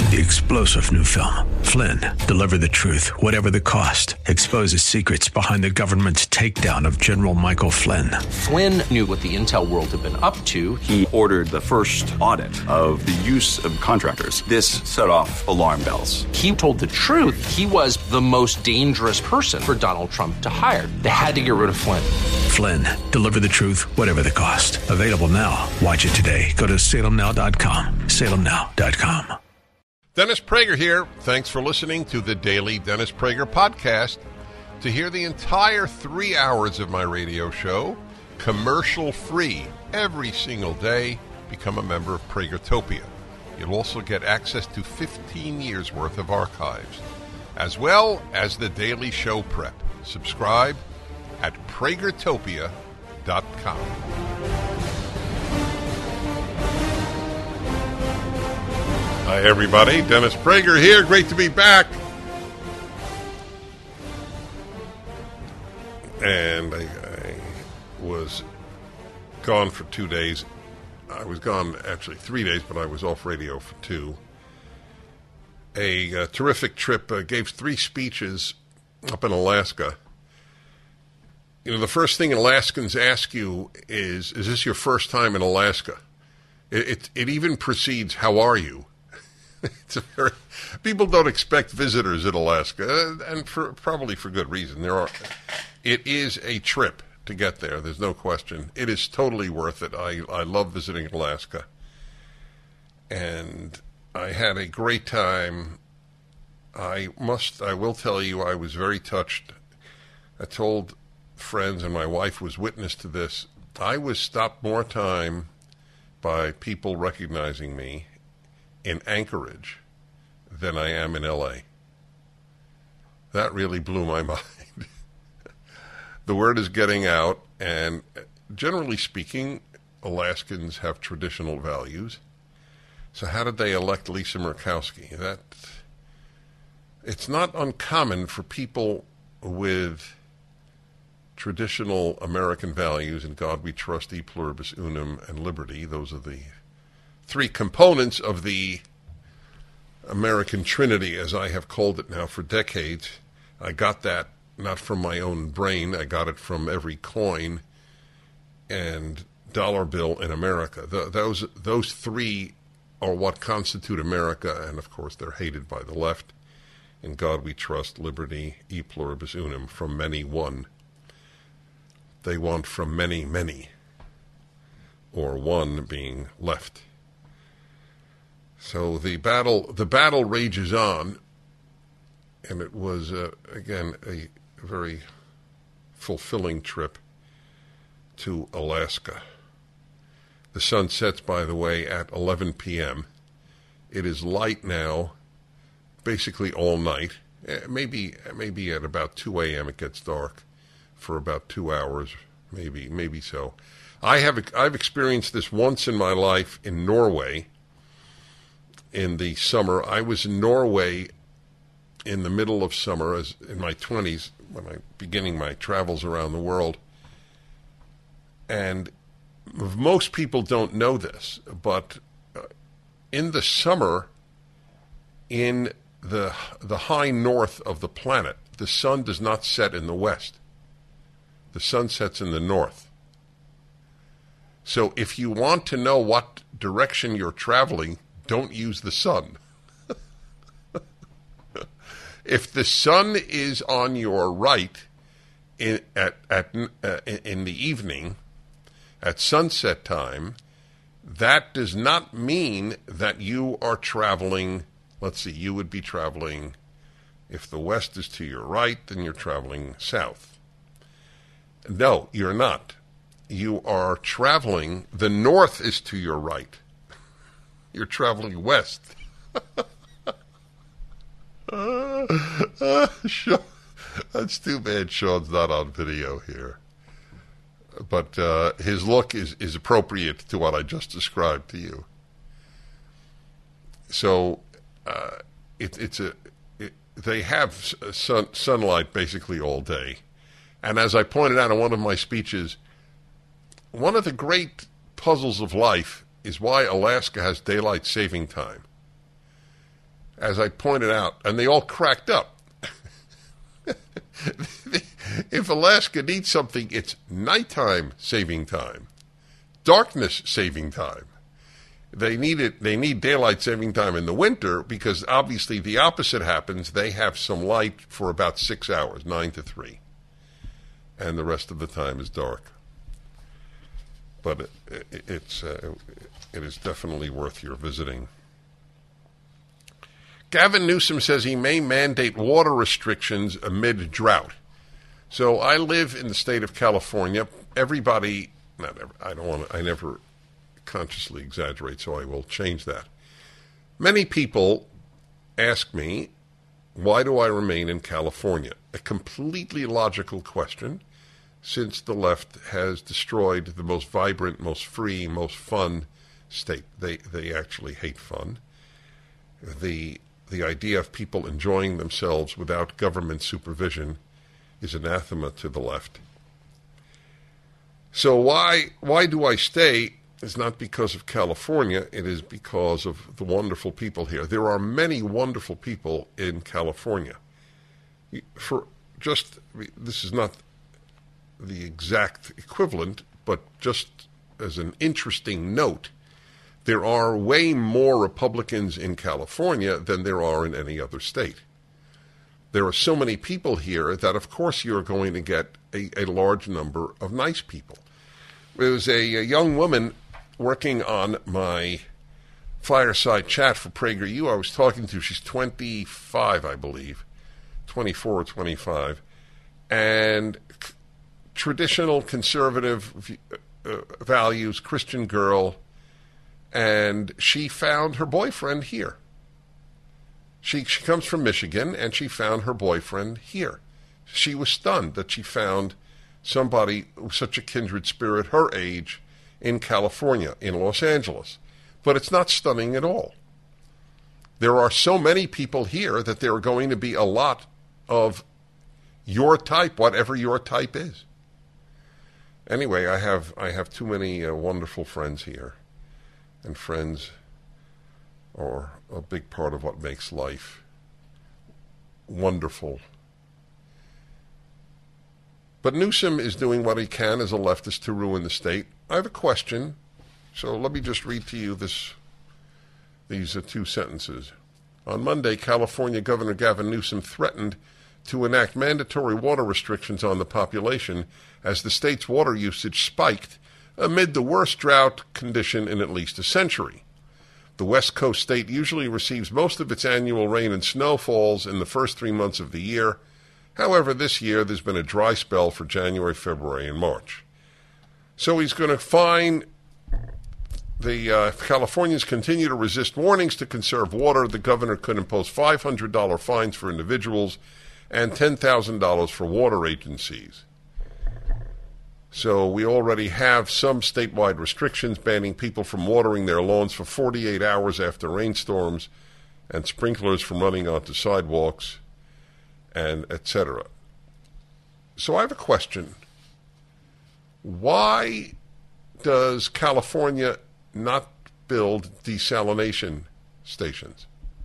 The explosive new film, Flynn, deliver the truth, whatever the cost, exposes secrets behind the government's takedown of General Michael Flynn. Flynn knew what the intel world had been up to. He ordered the first audit of the use of contractors. This set off alarm bells. He told the truth. He was the most dangerous person for Donald Trump to hire. They had to get rid of Flynn. Flynn, deliver the truth, whatever the cost. Available now. Watch it today. Go to salemnow.com. salemnow.com. Dennis Prager here. Thanks for listening to the Daily Dennis Prager Podcast. To hear the entire 3 hours of my radio show, commercial-free, every single day, become a member of Pragertopia. You'll also get access to 15 years' worth of archives, as well as the daily show prep. Subscribe at pragertopia.com. Hi, everybody. Dennis Prager here. Great to be back. And I was gone for 2 days. I was gone, actually, 3 days, but I was off radio for 2. A terrific trip. Gave 3 speeches up in Alaska. You know, the first thing Alaskans ask you is this your first time in Alaska? It even precedes, how are you? People don't expect visitors in Alaska, and probably for good reason. It is a trip to get there. There's no question. It is totally worth it. I love visiting Alaska, and I had a great time. I will tell you, I was very touched. I told friends, and my wife was witness to this. I was stopped more time by people recognizing me in Anchorage than I am in L.A. That really blew my mind. The word is getting out, and generally speaking, Alaskans have traditional values. So how did they elect Lisa Murkowski? It's not uncommon for people with traditional American values, in God we trust, e pluribus unum, and liberty. Those are the 3 components of the American Trinity, as I have called it now for decades. I got that not from my own brain. I got it from every coin and dollar bill in America. Those 3 are what constitute America, and of course they're hated by the left. In God we trust, liberty, e pluribus unum, from many one. They want from many, many, or one being left. So the battle rages on, and it was, again, a very fulfilling trip to Alaska. The sun sets, by the way, at 11 p.m. It is light now, basically all night. Maybe at about 2 a.m. it gets dark for about 2 hours, maybe so. I've experienced this once in my life in Norway. In the summer, I was in Norway in the middle of summer, as in my 20s, when I beginning my travels around the world. And most people don't know this, but in the summer, in the high north of the planet, the sun does not set in the west. The sun sets in the north. So if you want to know what direction you're traveling, don't use the sun. If the sun is on your right in the evening, at sunset time, that does not mean that you are traveling. Let's see, you would be traveling, if the west is to your right, then you're traveling south. No, you're not. You are traveling, the north is to your right. You're traveling west. Sean, that's too bad Sean's not on video here. But his look is appropriate to what I just described to you. So they have sunlight basically all day. And as I pointed out in one of my speeches, one of the great puzzles of life is why Alaska has daylight saving time. as I pointed out, and they all cracked up. If Alaska needs something, it's nighttime saving time, darkness saving time. They need daylight saving time in the winter because obviously the opposite happens. They have some light for about 6 hours, 9 to 3, and the rest of the time is dark. But it is definitely worth your visiting. Gavin Newsom says he may mandate water restrictions amid drought. So I live in the state of California. Everybody, I never consciously exaggerate, so I will change that. Many people ask me, why do I remain in California? A completely logical question, since the left has destroyed the most vibrant, most free, most fun state. They actually hate fun. The idea of people enjoying themselves without government supervision is anathema to the left. So why do I stay? It's not because of California. It is because of the wonderful people here. There are many wonderful people in California. This is not the exact equivalent, but just as an interesting note, there are way more Republicans in California than there are in any other state. There are so many people here that, of course, you're going to get a large number of nice people. There was a young woman working on my fireside chat for PragerU I was talking to. She's 25, I believe, 24 or 25, and traditional conservative values, Christian girl, and she found her boyfriend here. She comes from Michigan, and she found her boyfriend here. She was stunned that she found somebody with such a kindred spirit, her age, in California, in Los Angeles. But it's not stunning at all. There are so many people here that there are going to be a lot of your type, whatever your type is. Anyway, I have too many wonderful friends here, and friends are a big part of what makes life wonderful. But Newsom is doing what he can as a leftist to ruin the state. I have a question, so let me just read to you these two sentences. On Monday, California Governor Gavin Newsom threatened to enact mandatory water restrictions on the population as the state's water usage spiked amid the worst drought condition in at least a century. The West Coast state usually receives most of its annual rain and snowfalls in the first 3 months of the year. However, this year there's been a dry spell for January, February, and March. So he's going to fine the Californians continue to resist warnings to conserve water. The governor could impose $500 fines for individuals and $10,000 for water agencies. So we already have some statewide restrictions banning people from watering their lawns for 48 hours after rainstorms and sprinklers from running onto sidewalks, and etc. So I have a question. Why does California not build desalination stations?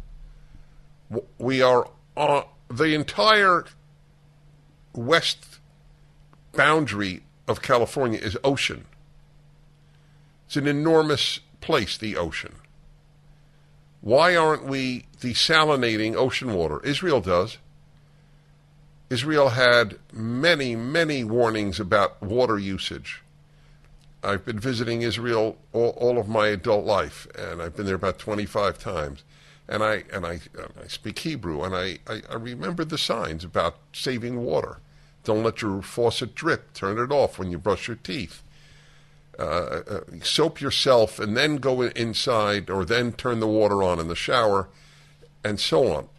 We are on the entire west boundary of California is ocean. It's an enormous place, the ocean. Why aren't we desalinating ocean water? Israel does. Israel had many, many warnings about water usage. I've been visiting Israel all of my adult life, and I've been there about 25 times. And I speak Hebrew, and I remember the signs about saving water. Don't let your faucet drip. Turn it off when you brush your teeth. Soap yourself and then go inside, or then turn the water on in the shower, and so on.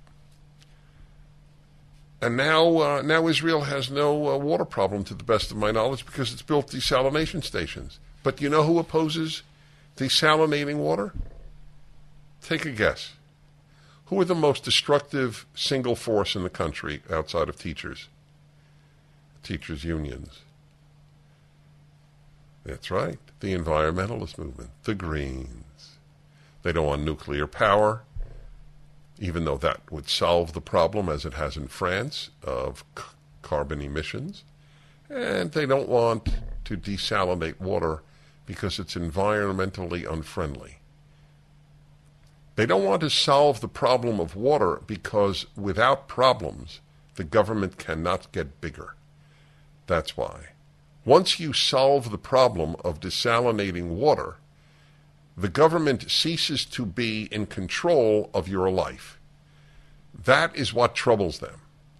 And now Israel has no water problem, to the best of my knowledge, because it's built desalination stations. But you know who opposes desalinating water? Take a guess. Who are the most destructive single force in the country outside of teachers? Teachers' unions. That's right. The environmentalist movement. The Greens. They don't want nuclear power. even though that would solve the problem, as it has in France, of carbon emissions. And they don't want to desalinate water because it's environmentally unfriendly. They don't want to solve the problem of water because without problems, the government cannot get bigger. That's why. Once you solve the problem of desalinating water, the government ceases to be in control of your life. That is what troubles them.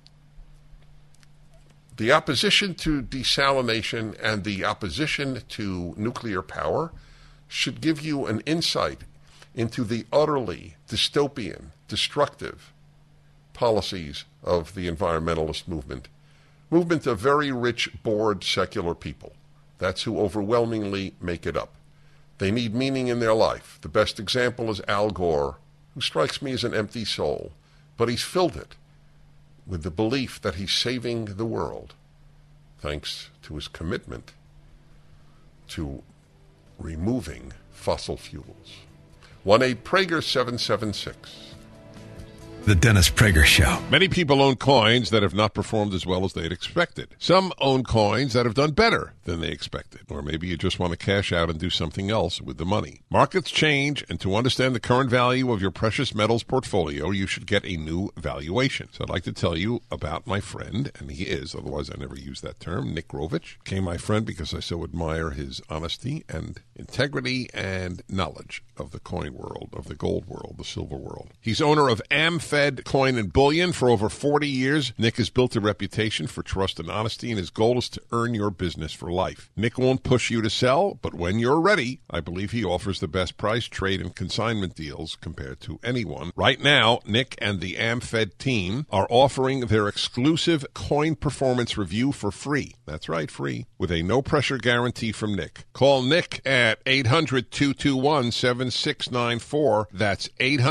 The opposition to desalination and the opposition to nuclear power should give you an insight into the utterly dystopian, destructive policies of the environmentalist movement of very rich, bored, secular people. That's who overwhelmingly make it up. They need meaning in their life. The best example is Al Gore, who strikes me as an empty soul, but he's filled it with the belief that he's saving the world, thanks to his commitment to removing fossil fuels. 1-8-PRAGER-776. The Dennis Prager Show. Many people own coins that have not performed as well as they'd expected. Some own coins that have done better than they expected. Or maybe you just want to cash out and do something else with the money. Markets change, and to understand the current value of your precious metals portfolio, you should get a new valuation. So I'd like to tell you about my friend, and he is, otherwise I never use that term, Nick Rovich. Became my friend because I so admire his honesty and integrity and knowledge of the coin world, of the gold world, the silver world. He's owner of AmFed Coin and Bullion. For over 40 years, Nick has built a reputation for trust and honesty, and his goal is to earn your business for life. Nick won't push you to sell, but when you're ready, I believe he offers the best price, trade, and consignment deals compared to anyone. Right now, Nick and the AmFed team are offering their exclusive coin performance review for free. That's right, free, with a no-pressure guarantee from Nick. Call Nick at 800-221-7694. That's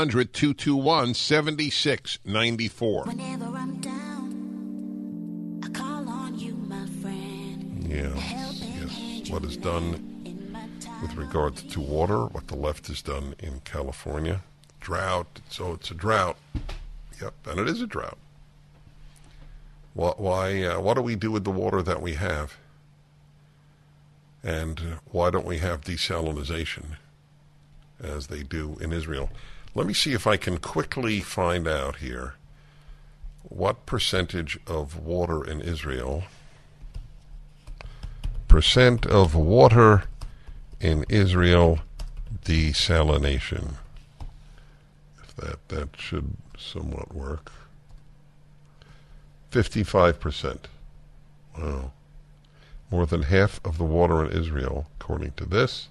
800-221-7694. Whenever I'm down, I call on you, my friend. Yes. What is done with regards to water, what the left has done in California. Drought, so it's a drought. Yep, and it is a drought. What do we do with the water that we have? And why don't we have desalination as they do in Israel? Let me see if I can quickly find out here what percentage of water in Israel, percent of water in Israel desalination. If that should somewhat work. 55%. Wow. More than half of the water in Israel, according to this.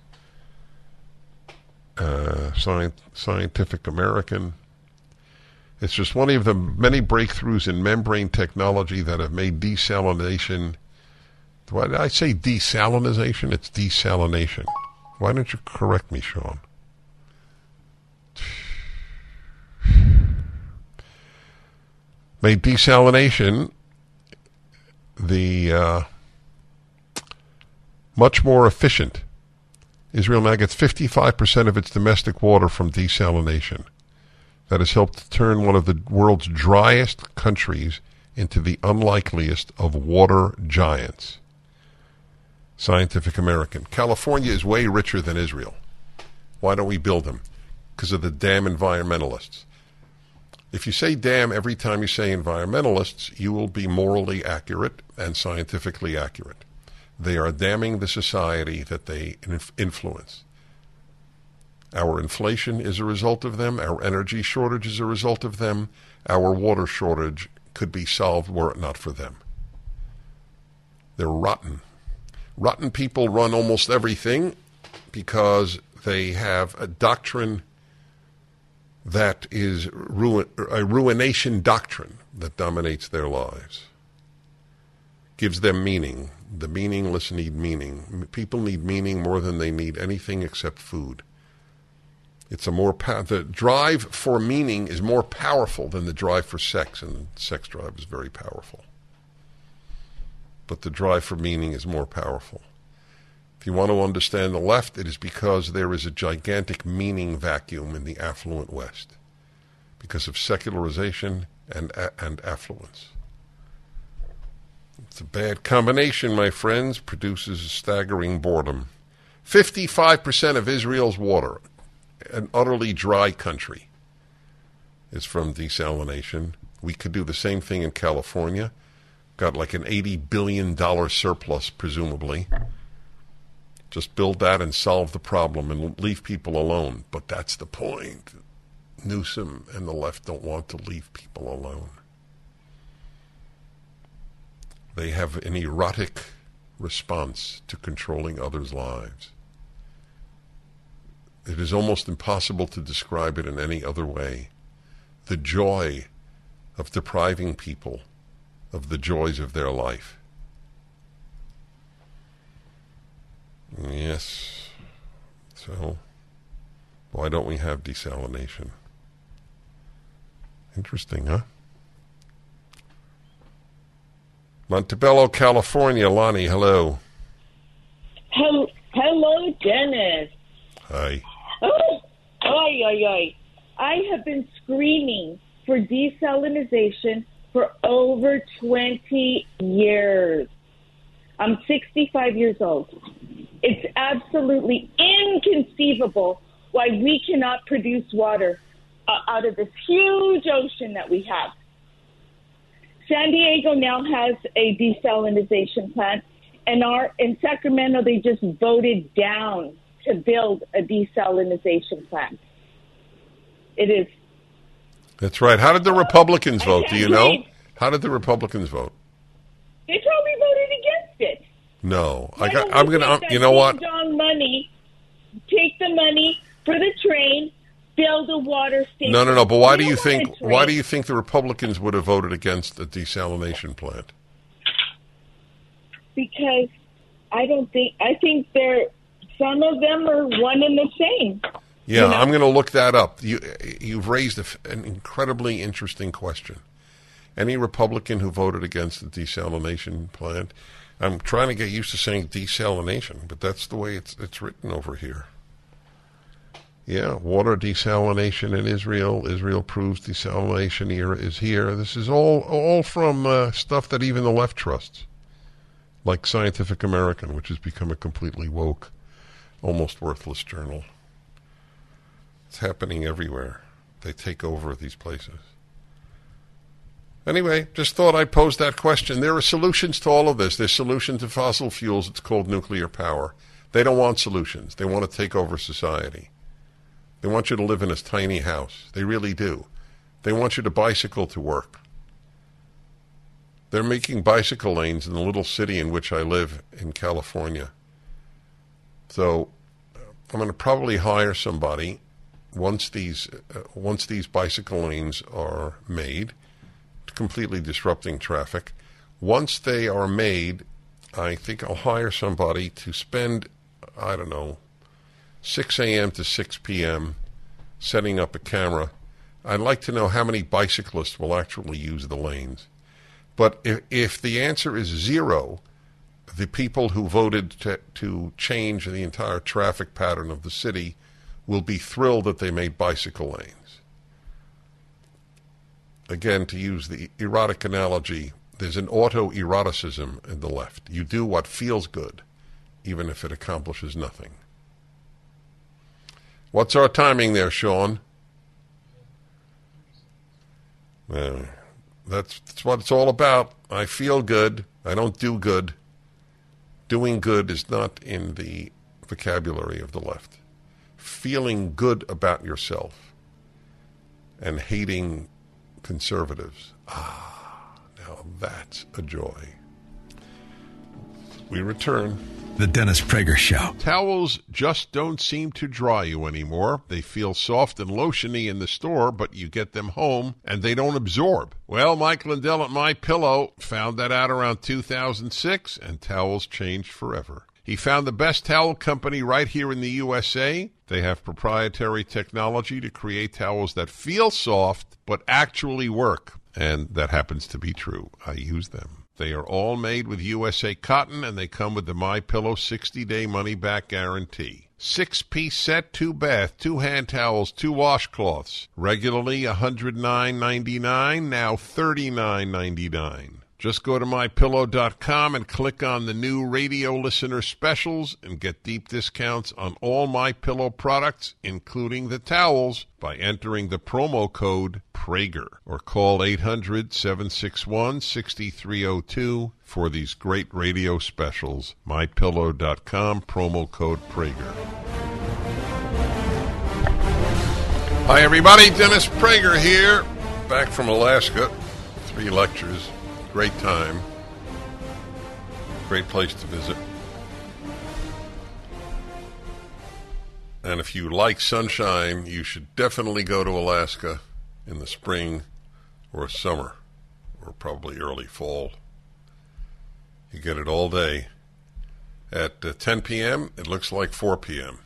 Scientific American. It's just one of the many breakthroughs in membrane technology that have made desalination. Why did I say desalinization? It's desalination. Why don't you correct me, Sean? Made desalination the much more efficient. Israel now gets 55% of its domestic water from desalination. That has helped to turn one of the world's driest countries into the unlikeliest of water giants. Scientific American. California is way richer than Israel. Why don't we build them? Because of the damn environmentalists. If you say damn every time you say environmentalists, you will be morally accurate and scientifically accurate. They are damning the society that they influence. Our inflation is a result of them. Our energy shortage is a result of them. Our water shortage could be solved were it not for them. They're rotten. Rotten people run almost everything because they have a doctrine that is a ruination doctrine that dominates their lives. Gives them meaning. The meaningless need meaning. People need meaning more than they need anything except food. It's the drive for meaning is more powerful than the drive for sex, and the sex drive is very powerful. But the drive for meaning is more powerful. If you want to understand the left, it is because there is a gigantic meaning vacuum in the affluent West. because of secularization and affluence. It's a bad combination, my friends, produces a staggering boredom. 55% of Israel's water, an utterly dry country, is from desalination. We could do the same thing in California. Got like an $80 billion surplus, presumably. Just build that and solve the problem and leave people alone. But that's the point. Newsom and the left don't want to leave people alone. They have an erotic response to controlling others' lives. It is almost impossible to describe it in any other way. The joy of depriving people of the joys of their life. Yes. So, why don't we have desalination? Interesting, huh? Montebello, California. Lonnie, hello. Hello, Dennis. Hi. Oh, I have been screaming for desalinization for over 20 years. I'm 65 years old. It's absolutely inconceivable why we cannot produce water out of this huge ocean that we have. San Diego now has a desalinization plant, and in Sacramento they just voted down to build a desalinization plant. It is. That's right. How did the Republicans vote? Do you know? How did the Republicans vote? They probably voted against it. No, I'm gonna. You know what? Take the money for the train, build a water station. No. But why do you think? Why do you think the Republicans would have voted against the desalination plant? Because I think some of them are one and the same. Yeah, you know? I'm going to look that up. You've raised an incredibly interesting question. Any Republican who voted against the desalination plant, I'm trying to get used to saying desalination, but that's the way it's written over here. Yeah, water desalination in Israel. Israel proves desalination era is here. This is all from stuff that even the left trusts, like Scientific American, which has become a completely woke, almost worthless journal. It's happening everywhere. They take over these places. Anyway, just thought I'd pose that question. There are solutions to all of this. There's solution to fossil fuels. It's called nuclear power. They don't want solutions. They want to take over society. They want you to live in a tiny house. They really do. They want you to bicycle to work. They're making bicycle lanes in the little city in which I live in California. So I'm going to probably hire somebody once these bicycle lanes are made, completely disrupting traffic. Once they are made, I think I'll hire somebody to spend, 6 a.m. to 6 p.m. setting up a camera. I'd like to know how many bicyclists will actually use the lanes. But if the answer is 0, the people who voted to change the entire traffic pattern of the city will be thrilled that they made bicycle lanes. Again, to use the erotic analogy, there's an autoeroticism in the left. You do what feels good, even if it accomplishes nothing. What's our timing there, Sean? That's what it's all about. I feel good. I don't do good. Doing good is not in the vocabulary of the left. Feeling good about yourself and hating conservatives. Now that's a joy. We return. The Dennis Prager Show. Towels just don't seem to dry you anymore. They feel soft and lotiony in the store, but you get them home and they don't absorb. Well, Mike Lindell at MyPillow found that out around 2006, and towels changed forever. He found the best towel company right here in the USA. They have proprietary technology to create towels that feel soft but actually work, and that happens to be true. I use them. They are all made with USA cotton, and they come with the MyPillow 60-day money-back guarantee. 6-piece set, 2 bath, 2 hand towels, 2 washcloths. Regularly $109.99, now $39.99. Just go to MyPillow.com and click on the new radio listener specials and get deep discounts on all MyPillow products, including the towels, by entering the promo code Prager or call 800-761-6302 for these great radio specials. MyPillow.com, promo code Prager. Hi, everybody. Dennis Prager here, back from Alaska. 3 lectures. Great time. Great place to visit. And if you like sunshine, you should definitely go to Alaska in the spring or summer, or probably early fall. You get it all day. At 10 p.m., it looks like 4 p.m.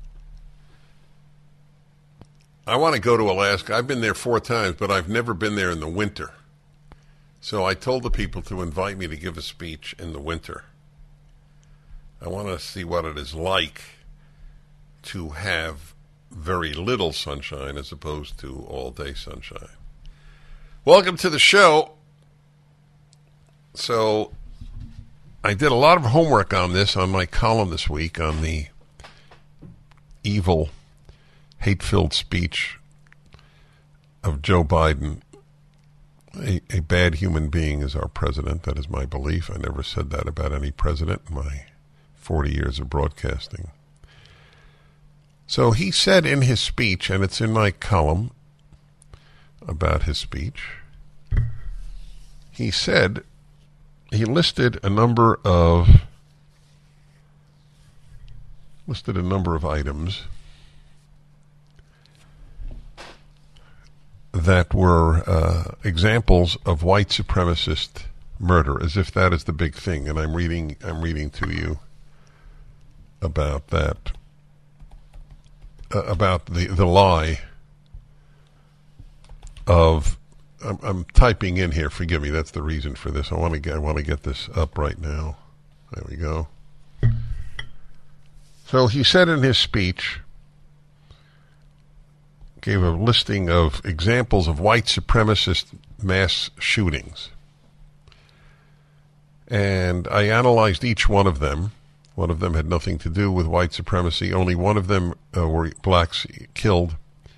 I want to go to Alaska. I've been there 4 times, but I've never been there in the winter. So I told the people to invite me to give a speech in the winter. I want to see what it is like to have very little sunshine as opposed to all-day sunshine. Welcome to the show. So I did a lot of homework on this on my column this week on the evil, hate-filled speech of Joe Biden. A bad human being is our president. That is my belief. I never said that about any president in my 40 years of broadcasting. So he said in his speech, and it's in my column about his speech, he said, he listed a number of items that were examples of white supremacist murder, as if that is the big thing. And I'm reading to you about that, about the lie of. I'm typing in here. Forgive me. That's the reason for this. I want to get this up right now. There we go. So he said in his speech, gave a listing of examples of white supremacist mass shootings. And I analyzed each one of them. One of them had nothing to do with white supremacy. Only one of them were blacks killed.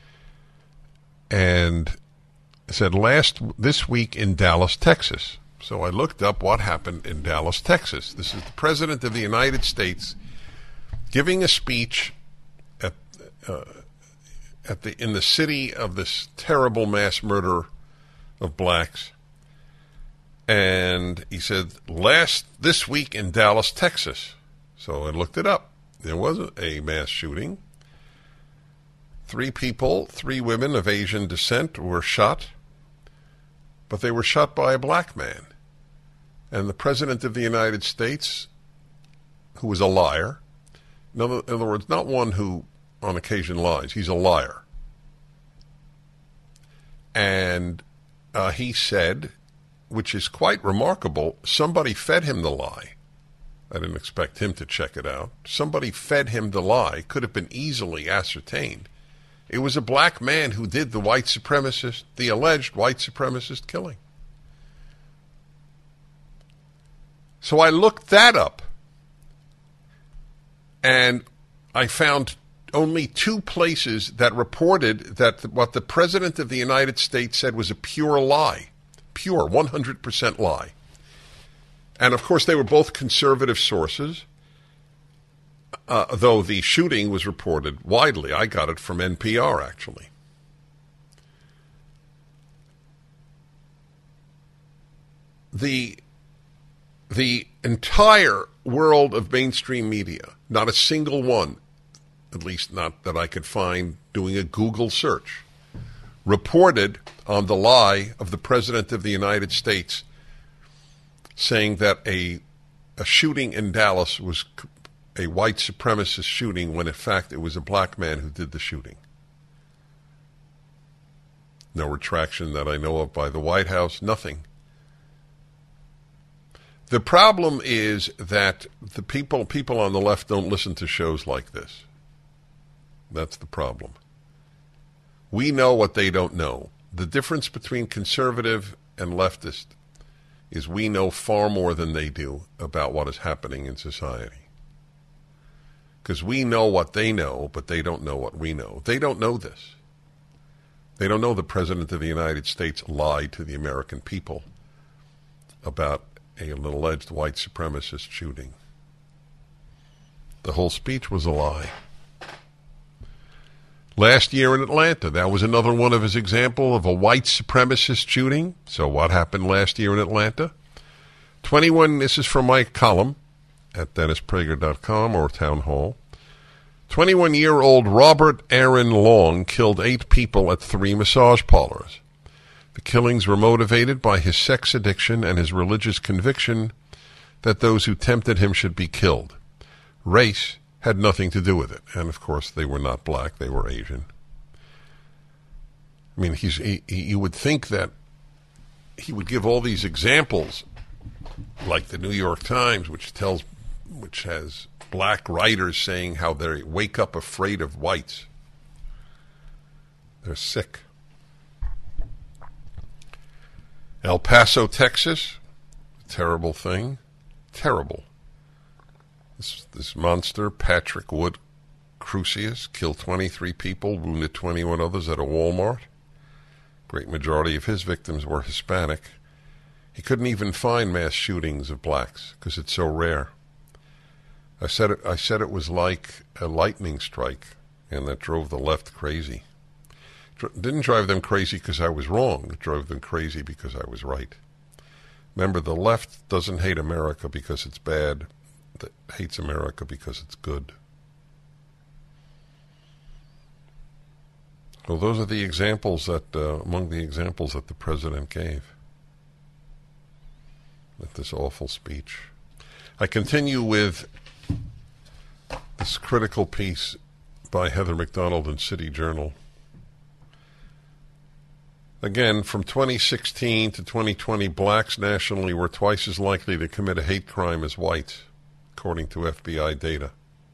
And said this week in Dallas, Texas. So I looked up what happened in Dallas, Texas. This is the President of the United States giving a speech in the city of this terrible mass murder of blacks. And he said, this week in Dallas, Texas. So I looked it up. There was a mass shooting. 3 women of Asian descent were shot, but they were shot by a black man. And the President of the United States, who was a liar, in other words, not one who on occasion lies, he's a liar. And he said, which is quite remarkable, somebody fed him the lie. I didn't expect him to check it out. Somebody fed him the lie. Could have been easily ascertained. It was a black man who did the alleged white supremacist killing. So I looked that up, and I found only 2 places that reported that what the President of the United States said was a pure lie. Pure, 100% lie. And, of course, they were both conservative sources, though the shooting was reported widely. I got it from NPR, actually. The entire world of mainstream media, not a single one, at least not that I could find doing a Google search, reported on the lie of the President of the United States saying that a shooting in Dallas was a white supremacist shooting when in fact it was a black man who did the shooting. No retraction that I know of by the White House, nothing. The problem is that the people on the left don't listen to shows like this. That's the problem. We know what they don't know. The difference between conservative and leftist is we know far more than they do about what is happening in society. Because we know what they know, but they don't know what we know. They don't know this. They don't know the President of the United States lied to the American people about an alleged white supremacist shooting. The whole speech was a lie. Last year in Atlanta, that was another one of his examples of a white supremacist shooting. So what happened last year in Atlanta? This is from my column at DennisPrager.com or Town Hall. 21-year-old Robert Aaron Long killed 8 people at 3 massage parlors. The killings were motivated by his sex addiction and his religious conviction that those who tempted him should be killed. Race had nothing to do with it. And, of course, they were not black. They were Asian. I mean, you would think that he would give all these examples, like the New York Times, which has black writers saying how they wake up afraid of whites. They're sick. El Paso, Texas, terrible thing. Terrible. This monster, Patrick Wood Crusius, killed 23 people, wounded 21 others at a Walmart. Great majority of his victims were Hispanic. He couldn't even find mass shootings of blacks because it's so rare. I said it was like a lightning strike, and that drove the left crazy. Didn't drive them crazy because I was wrong. It drove them crazy because I was right. Remember, the left doesn't hate America because it's bad. It hates America because it's good. Well, those are the examples among the examples that the president gave at this awful speech. I continue with this critical piece by Heather McDonald in City Journal. Again, from 2016 to 2020, blacks nationally were twice as likely to commit a hate crime as whites, according to FBI data.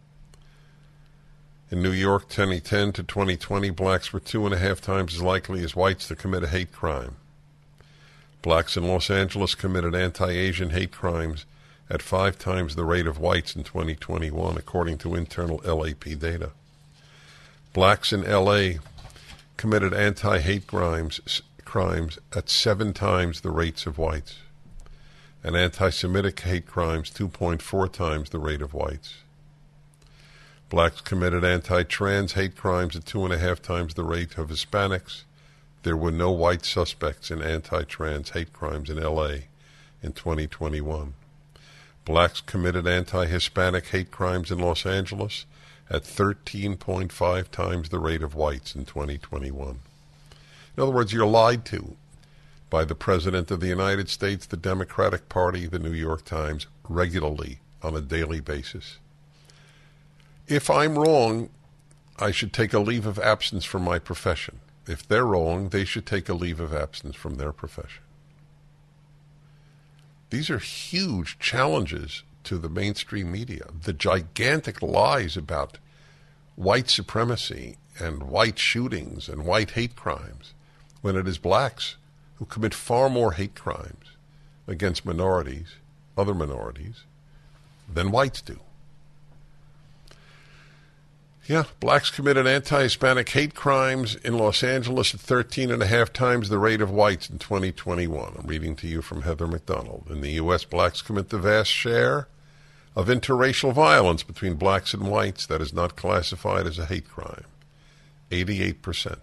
In New York, 2010 to 2020, blacks were 2.5 times as likely as whites to commit a hate crime. Blacks in Los Angeles committed anti-Asian hate crimes at 5 times the rate of whites in 2021, according to internal LAP data. Blacks in L.A. committed anti-hate crimes at 7 times the rates of whites, and anti-Semitic hate crimes 2.4 times the rate of whites. Blacks committed anti-trans hate crimes at 2.5 times the rate of Hispanics. There were no white suspects in anti-trans hate crimes in L.A. in 2021. Blacks committed anti-Hispanic hate crimes in Los Angeles at 13.5 times the rate of whites in 2021. In other words, you're lied to by the President of the United States, the Democratic Party, the New York Times, regularly on a daily basis. If I'm wrong, I should take a leave of absence from my profession. If they're wrong, they should take a leave of absence from their profession. These are huge challenges to the mainstream media. The gigantic lies about white supremacy and white shootings and white hate crimes, when it is blacks who commit far more hate crimes against minorities, other minorities, than whites do. Yeah, blacks committed anti-Hispanic hate crimes in Los Angeles at 13.5 times the rate of whites in 2021. I'm reading to you from Heather McDonald. In the U.S., blacks commit the vast share of interracial violence between blacks and whites that is not classified as a hate crime, 88%.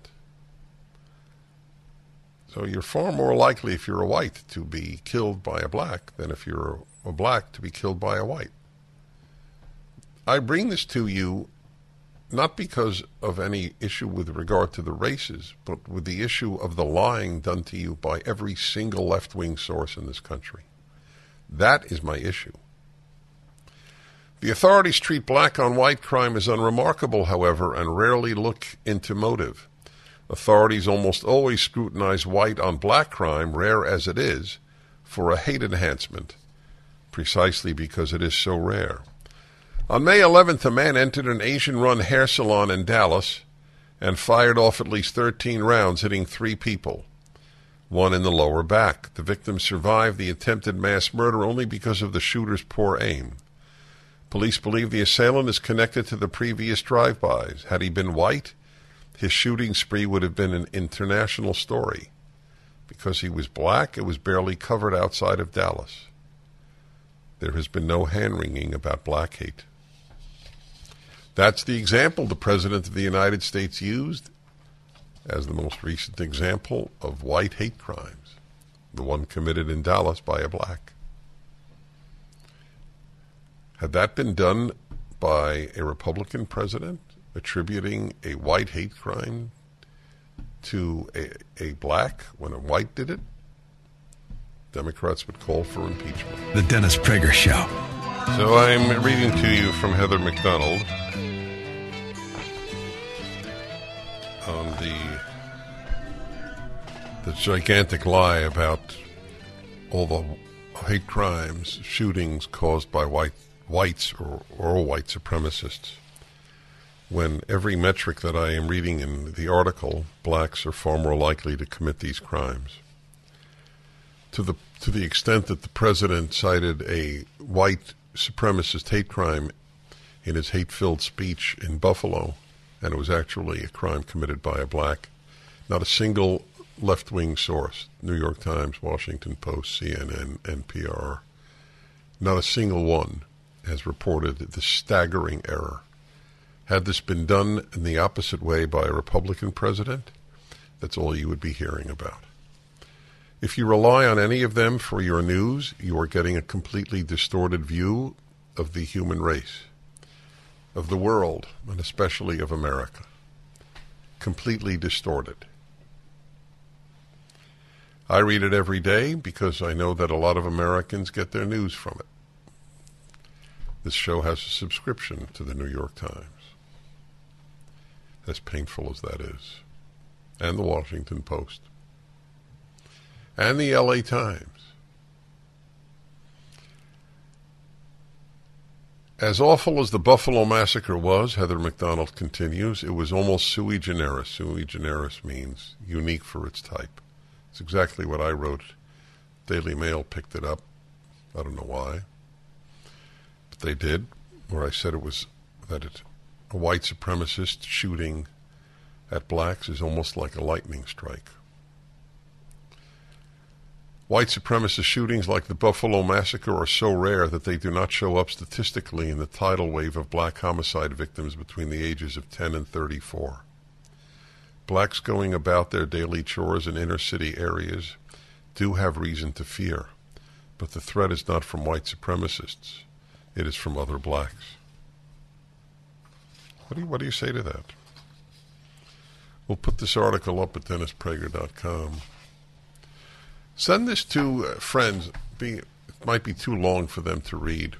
So you're far more likely, if you're a white, to be killed by a black than if you're a black to be killed by a white. I bring this to you not because of any issue with regard to the races, but with the issue of the lying done to you by every single left-wing source in this country. That is my issue. The authorities treat black-on-white crime as unremarkable, however, and rarely look into motive. Authorities almost always scrutinize white-on-black crime, rare as it is, for a hate enhancement, precisely because it is so rare. On May 11th, a man entered an Asian-run hair salon in Dallas and fired off at least 13 rounds, hitting 3 people, one in the lower back. The victim survived the attempted mass murder only because of the shooter's poor aim. Police believe the assailant is connected to the previous drive-bys. Had he been white, his shooting spree would have been an international story. Because he was black, it was barely covered outside of Dallas. There has been no hand-wringing about black hate. That's the example the President of the United States used as the most recent example of white hate crimes, the one committed in Dallas by a black. Had that been done by a Republican president, attributing a white hate crime to a black when a white did it, Democrats would call for impeachment. The Dennis Prager Show. So I'm reading to you from Heather McDonald on the gigantic lie about all the hate crimes, shootings caused by whites or white supremacists. When every metric that I am reading in the article, blacks are far more likely to commit these crimes. To the extent that the president cited a white supremacist hate crime in his hate-filled speech in Buffalo, and it was actually a crime committed by a black, not a single left-wing source, New York Times, Washington Post, CNN, NPR, not a single one has reported the staggering error. Had this been done in the opposite way by a Republican president, that's all you would be hearing about. If you rely on any of them for your news, you are getting a completely distorted view of the human race, of the world, and especially of America. Completely distorted. I read it every day because I know that a lot of Americans get their news from it. This show has a subscription to the New York Times, as painful as that is, and the Washington Post, and the LA Times. As awful as the Buffalo massacre was, Heather McDonald continues, it was almost sui generis. Sui generis means unique for its type. It's exactly what I wrote. Daily Mail picked it up. I don't know why. But they did, where I said it was that a white supremacist shooting at blacks is almost like a lightning strike. White supremacist shootings like the Buffalo massacre are so rare that they do not show up statistically in the tidal wave of black homicide victims between the ages of 10 and 34. Blacks going about their daily chores in inner city areas do have reason to fear, but the threat is not from white supremacists. It is from other blacks. What do you say to that? We'll put this article up at DennisPrager.com. Send this to friends. It might be too long for them to read.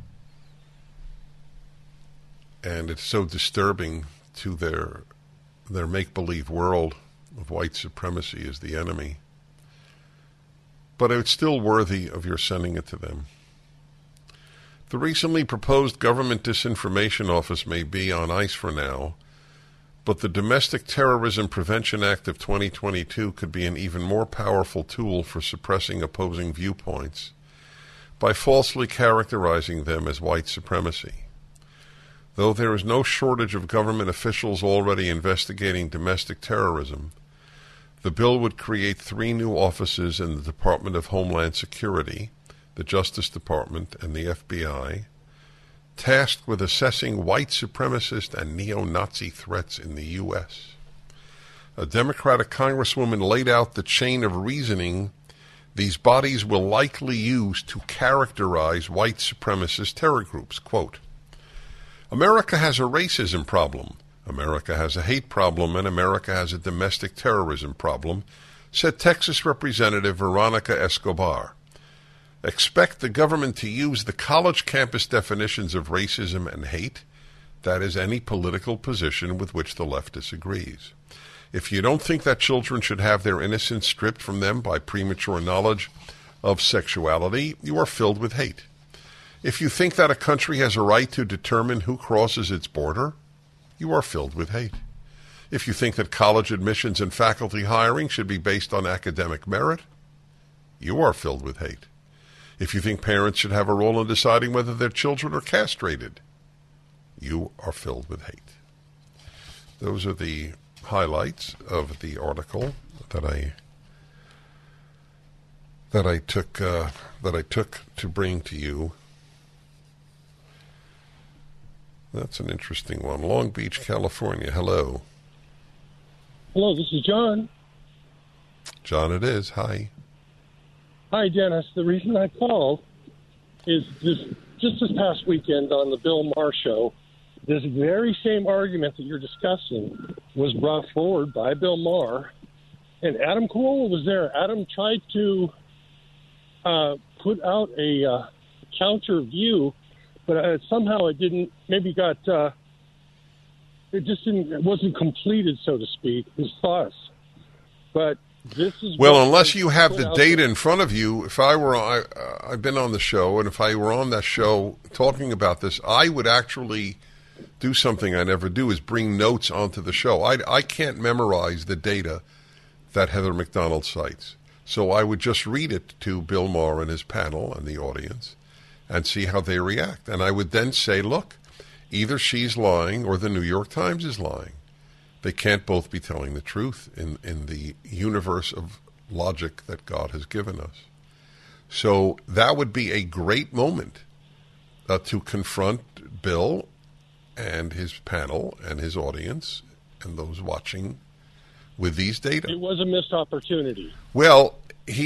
And it's so disturbing to their make-believe world of white supremacy as the enemy. But it's still worthy of your sending it to them. The recently proposed government disinformation office may be on ice for now, but the Domestic Terrorism Prevention Act of 2022 could be an even more powerful tool for suppressing opposing viewpoints by falsely characterizing them as white supremacy. Though there is no shortage of government officials already investigating domestic terrorism, the bill would create 3 new offices in the Department of Homeland Security, the Justice Department, and the FBI, tasked with assessing white supremacist and neo-Nazi threats in the U.S. A Democratic congresswoman laid out the chain of reasoning these bodies will likely use to characterize white supremacist terror groups. Quote, America has a racism problem, America has a hate problem, and America has a domestic terrorism problem, said Texas Representative Veronica Escobar. Expect the government to use the college campus definitions of racism and hate, that is, any political position with which the left disagrees. If you don't think that children should have their innocence stripped from them by premature knowledge of sexuality, you are filled with hate. If you think that a country has a right to determine who crosses its border, you are filled with hate. If you think that college admissions and faculty hiring should be based on academic merit, you are filled with hate. If you think parents should have a role in deciding whether their children are castrated, you are filled with hate. Those are the highlights of the article that I took to bring to you. That's an interesting one. Long Beach, California. Hello. Hello, this is John. John, it is. Hi. Hi, Dennis. The reason I called is just this past weekend on the Bill Maher show, this very same argument that you're discussing was brought forward by Bill Maher, and Adam Carolla was there. Adam tried to put out a counter view, but somehow it didn't. Maybe got it just didn't. It wasn't completed, so to speak. His thoughts, but this is unless you have the data in front of you. If I were, I've been on the show, and if I were on that show talking about this, I would actually do something I never do: is bring notes onto the show. I can't memorize the data that Heather McDonald cites, so I would just read it to Bill Maher and his panel and the audience, and see how they react. And I would then say, look, either she's lying or the New York Times is lying. They can't both be telling the truth in the universe of logic that God has given us. So that would be a great moment to confront Bill and his panel and his audience and those watching with these data. It was a missed opportunity. Well,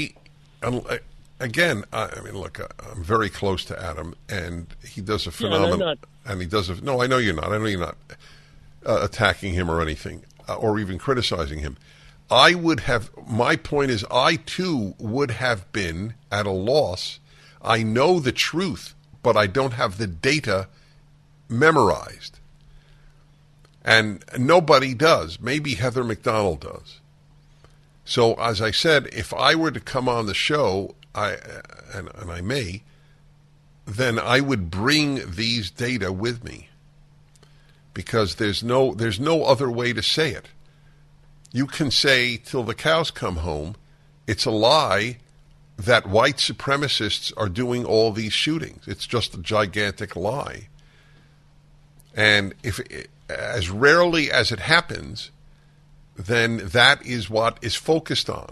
again, I mean, look, I'm very close to Adam, and he does a phenomenal. And he does no, I know you're not. I know you're not attacking him or anything, or even criticizing him. I would have. My point is, I too would have been at a loss. I know the truth, but I don't have the data memorized, and nobody does. Maybe Heather McDonald does. So, as I said, if I were to come on the show, and I may, then I would bring these data with me, because there's no other way to say it. You can say till the cows come home, it's a lie that white supremacists are doing all these shootings. It's just a gigantic lie. And if as rarely as it happens, then that is what is focused on.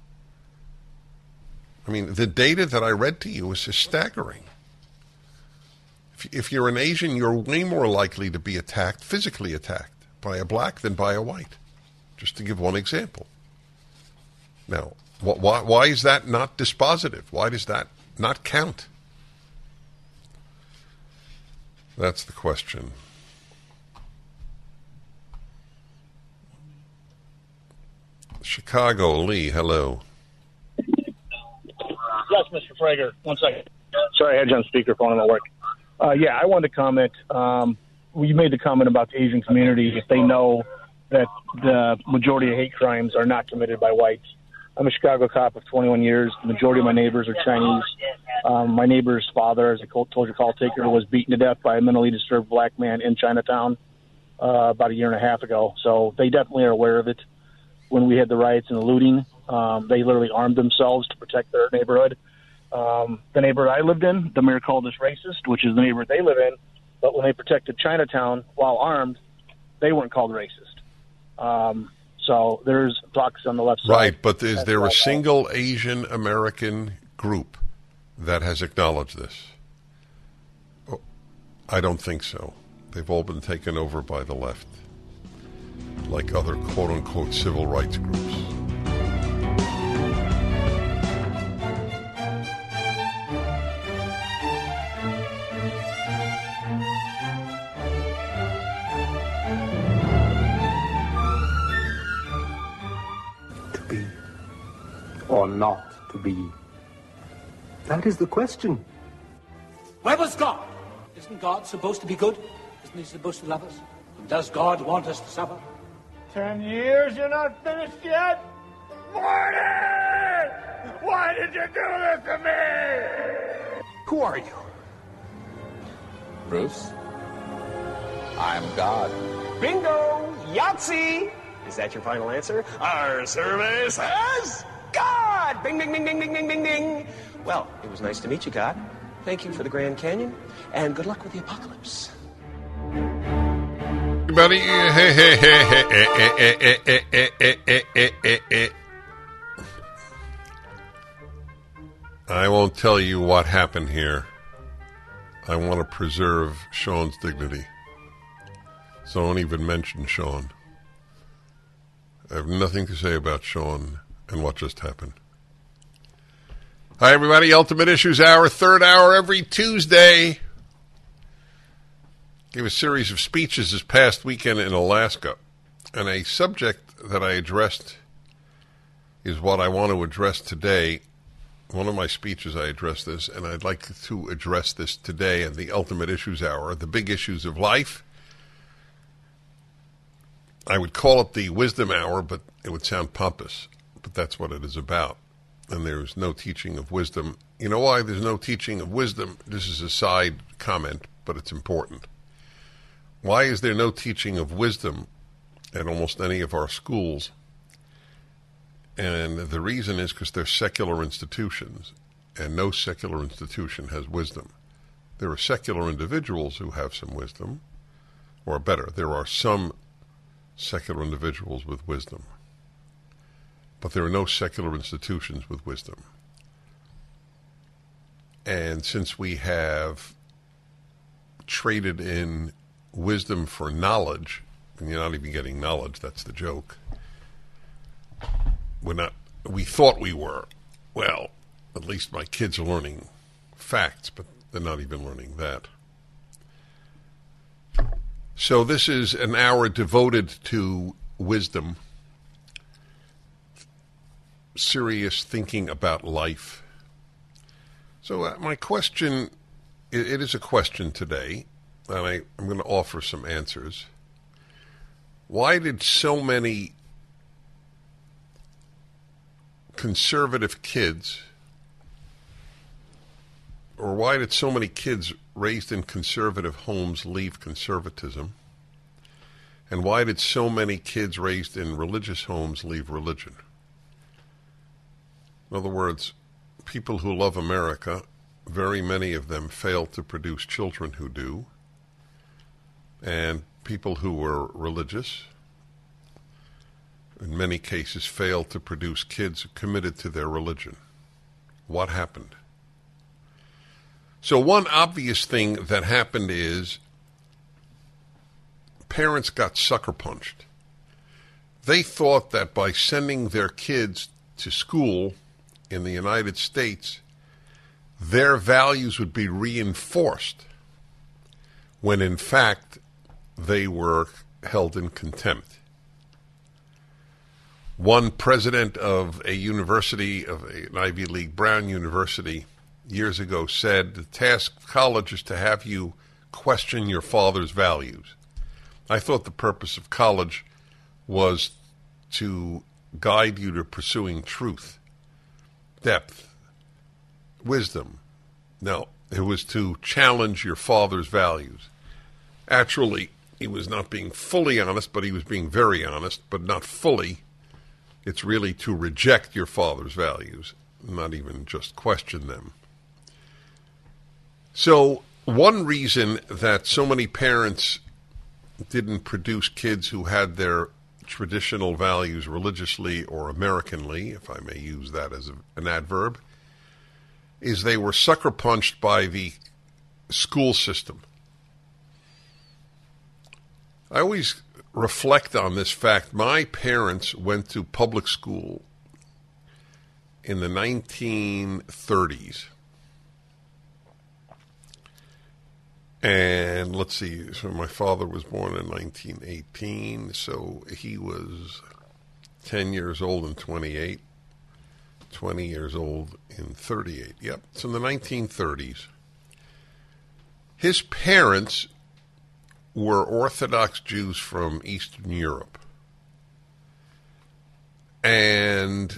I mean, the data that I read to you is just staggering. If you're an Asian, you're way more likely to be attacked, physically attacked, by a black than by a white, just to give one example. Now, why is that not dispositive? Why does that not count? That's the question. Chicago, Lee, hello. Yes, Mr. Frager. 1 second. Sorry, I had you on speakerphone. I'm at work. Yeah, I wanted to comment. You made the comment about the Asian community. If they know that the majority of hate crimes are not committed by whites. I'm a Chicago cop of 21 years. The majority of my neighbors are Chinese. My neighbor's father, as I told your call taker, was beaten to death by a mentally disturbed black man in Chinatown about a year and a half ago. So they definitely are aware of it. When we had the riots and the looting, they literally armed themselves to protect their neighborhood. The neighborhood I lived in, the mayor called us racist, which is the neighborhood they live in. But when they protected Chinatown while armed, they weren't called racist. So there's talks on the left side. Right, but is there a single Asian American group that has acknowledged this? Oh, I don't think so. They've all been taken over by the left, like other quote-unquote civil rights groups. Or not to be? That is the question. Where was God? Isn't God supposed to be good? Isn't he supposed to love us? And does God want us to suffer? 10 years, you're not finished yet? Morty! Why did you do this to me? Who are you? Bruce. I'm God. Bingo! Yahtzee! Is that your final answer? Our survey says God! Bing, bing, bing, bing, bing, bing, bing, bing. Well, it was nice to meet you, God. Thank you for the Grand Canyon, and good luck with the apocalypse. Everybody, I won't tell you what happened here. I want to preserve Sean's dignity. So don't even mention Sean. I have nothing to say about Sean and what just happened. Hi, everybody. Ultimate Issues Hour, third hour every Tuesday. Gave a series of speeches this past weekend in Alaska. And a subject that I addressed is what I want to address today. One of my speeches I addressed this, and I'd like to address this today in the Ultimate Issues Hour, the big issues of life. I would call it the Wisdom Hour, but it would sound pompous. But that's what it is about. And there's no teaching of wisdom. You know why there's no teaching of wisdom? This is a side comment, but it's important. Why is there no teaching of wisdom at almost any of our schools? And the reason is because they're secular institutions, and no secular institution has wisdom. There are secular individuals who have some wisdom, or better, there are some secular individuals with wisdom. But there are no secular institutions with wisdom. And since we have traded in wisdom for knowledge, and you're not even getting knowledge, that's the joke. We thought we were. Well, at least my kids are learning facts, but they're not even learning that. So this is an hour devoted to wisdom, serious thinking about life. So my question, it is a question today, and I'm going to offer some answers. Why did so many conservative kids, or why did so many kids raised in conservative homes leave conservatism? And why did so many kids raised in religious homes leave religion? In other words, people who love America, very many of them fail to produce children who do. And people who were religious, in many cases, fail to produce kids committed to their religion. What happened? So one obvious thing that happened is parents got sucker punched. They thought that by sending their kids to school in the United States, their values would be reinforced, when in fact they were held in contempt. One president of a university, of an Ivy League Brown University, years ago said, the task of college is to have you question your father's values. I thought the purpose of college was to guide you to pursuing truth, depth, wisdom. No, it was to challenge your father's values. Actually, he was not being fully honest, but he was being very honest, but not fully. It's really to reject your father's values, not even just question them. So one reason that so many parents didn't produce kids who had their traditional values religiously or Americanly, if I may use that as an adverb, is they were sucker punched by the school system. I always reflect on this fact. My parents went to public school in the 1930s. And let's see, so my father was born in 1918, so he was 10 years old in 28, 20 years old in 38. Yep, it's in the 1930s. His parents were Orthodox Jews from Eastern Europe. And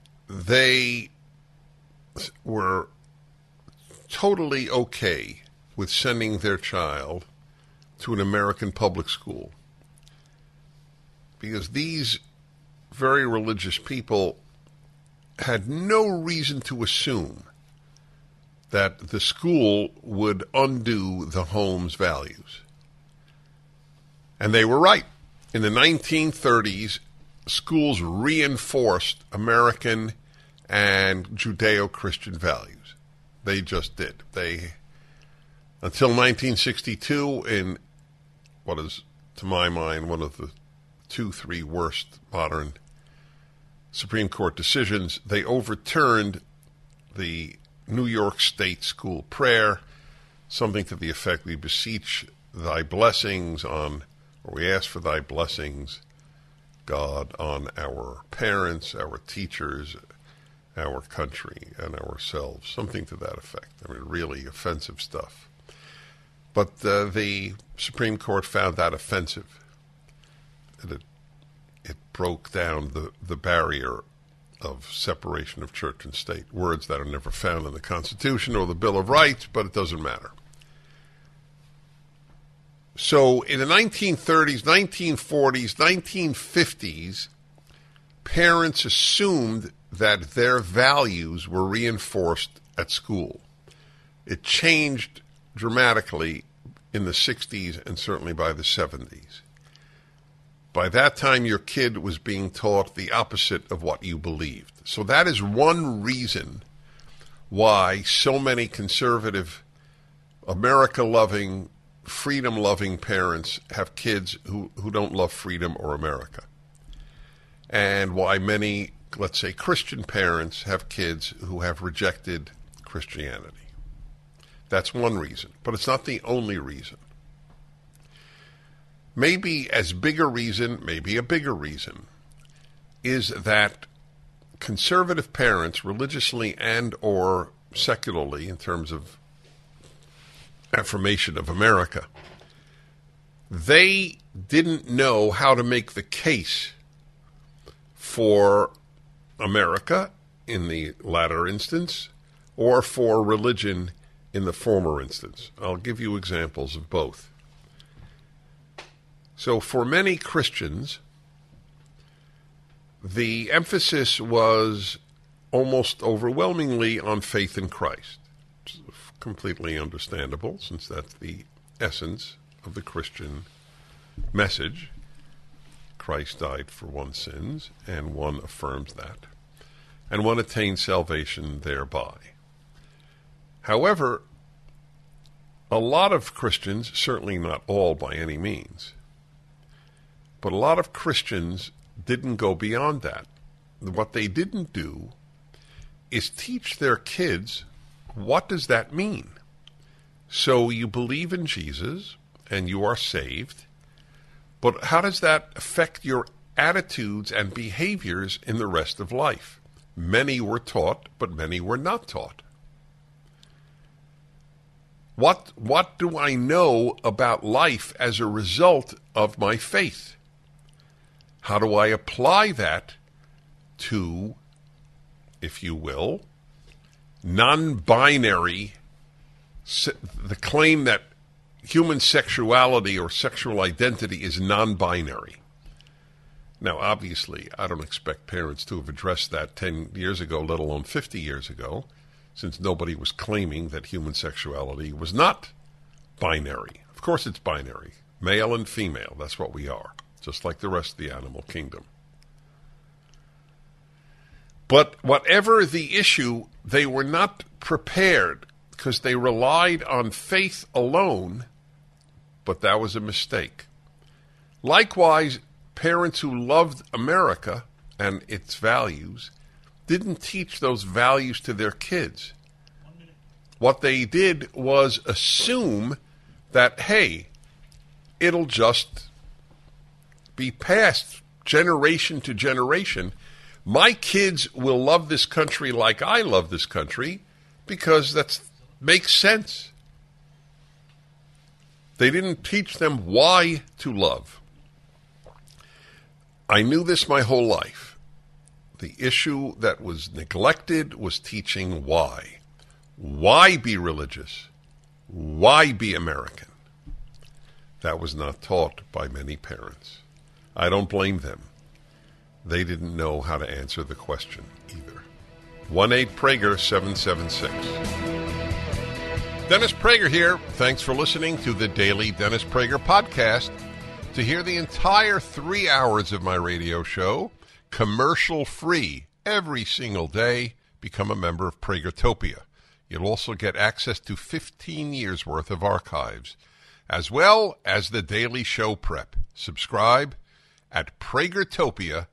they were totally okay with sending their child to an American public school, because these very religious people had no reason to assume that the school would undo the home's values. And they were right. In the 1930s, schools reinforced American and Judeo-Christian values. They just did. Until 1962, in what is, to my mind, one of the 2-3 worst modern Supreme Court decisions, they overturned the New York State school prayer, something to the effect, we beseech thy blessings on, or we ask for thy blessings, God, on our parents, our teachers, our country, and ourselves, something to that effect. I mean, really offensive stuff. But the Supreme Court found that offensive. It broke down the barrier of separation of church and state, words that are never found in the Constitution or the Bill of Rights, but it doesn't matter. So in the 1930s, 1940s, 1950s, parents assumed that their values were reinforced at school. It changed dramatically in the 60s and certainly by the 70s. By that time, your kid was being taught the opposite of what you believed. So that is one reason why so many conservative, America-loving, freedom-loving parents have kids who don't love freedom or America. And why many, let's say, Christian parents have kids who have rejected Christianity. That's one reason, but it's not the only reason. Maybe a bigger reason is that conservative parents, religiously and or secularly, in terms of affirmation of America, they didn't know how to make the case for America in the latter instance or for religion in the former instance. I'll give you examples of both. So for many Christians, the emphasis was almost overwhelmingly on faith in Christ. Which is completely understandable, since that's the essence of the Christian message. Christ died for one's sins, and one affirms that. And one attains salvation thereby. However, a lot of Christians, certainly not all by any means, but a lot of Christians didn't go beyond that. What they didn't do is teach their kids, what does that mean? So you believe in Jesus and you are saved, but how does that affect your attitudes and behaviors in the rest of life? Many were taught, but many were not taught. What do I know about life as a result of my faith? How do I apply that to, if you will, non-binary, the claim that human sexuality or sexual identity is non-binary? Now, obviously, I don't expect parents to have addressed that 10 years ago, let alone 50 years ago, since nobody was claiming that human sexuality was not binary. Of course it's binary. Male and female, that's what we are, just like the rest of the animal kingdom. But whatever the issue, they were not prepared because they relied on faith alone, but that was a mistake. Likewise, parents who loved America and its values didn't teach those values to their kids. What they did was assume that, hey, it'll just be passed generation to generation. My kids will love this country like I love this country because that makes sense. They didn't teach them why to love. I knew this my whole life. The issue that was neglected was teaching why. Why be religious? Why be American? That was not taught by many parents. I don't blame them. They didn't know how to answer the question either. 1-8-PRAGER-776. Dennis Prager here. Thanks for listening to the Daily Dennis Prager Podcast. To hear the entire 3 hours of my radio show, commercial-free, every single day, become a member of Pragertopia. You'll also get access to 15 years' worth of archives, as well as the daily show prep. Subscribe at Pragertopia.com.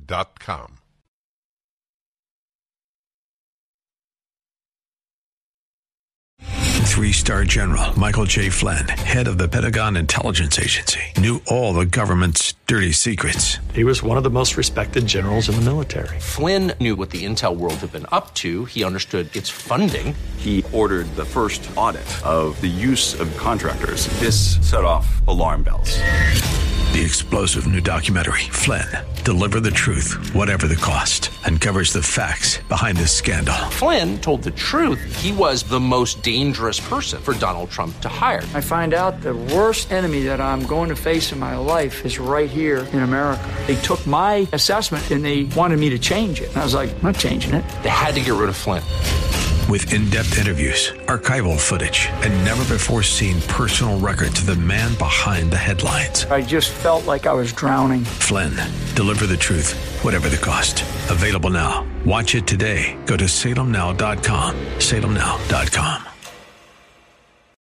Three-star General Michael J. Flynn, head of the Pentagon Intelligence Agency, knew all the government's dirty secrets. He was one of the most respected generals in the military. Flynn knew what the intel world had been up to. He understood its funding. He ordered the first audit of the use of contractors. This set off alarm bells. The explosive new documentary, Flynn, Deliver the Truth, Whatever the Cost, uncovers the facts behind this scandal. Flynn told the truth. He was the most dangerous person for Donald Trump to hire. I find out the worst enemy that I'm going to face in my life is right here in America. They took my assessment and they wanted me to change it. And I was like, I'm not changing it. They had to get rid of Flynn. With in-depth interviews, archival footage, and never-before-seen personal records of the man behind the headlines. I just felt like I was drowning. Flynn, Deliver the Truth, Whatever the Cost. Available now. Watch it today. Go to salemnow.com. salemnow.com.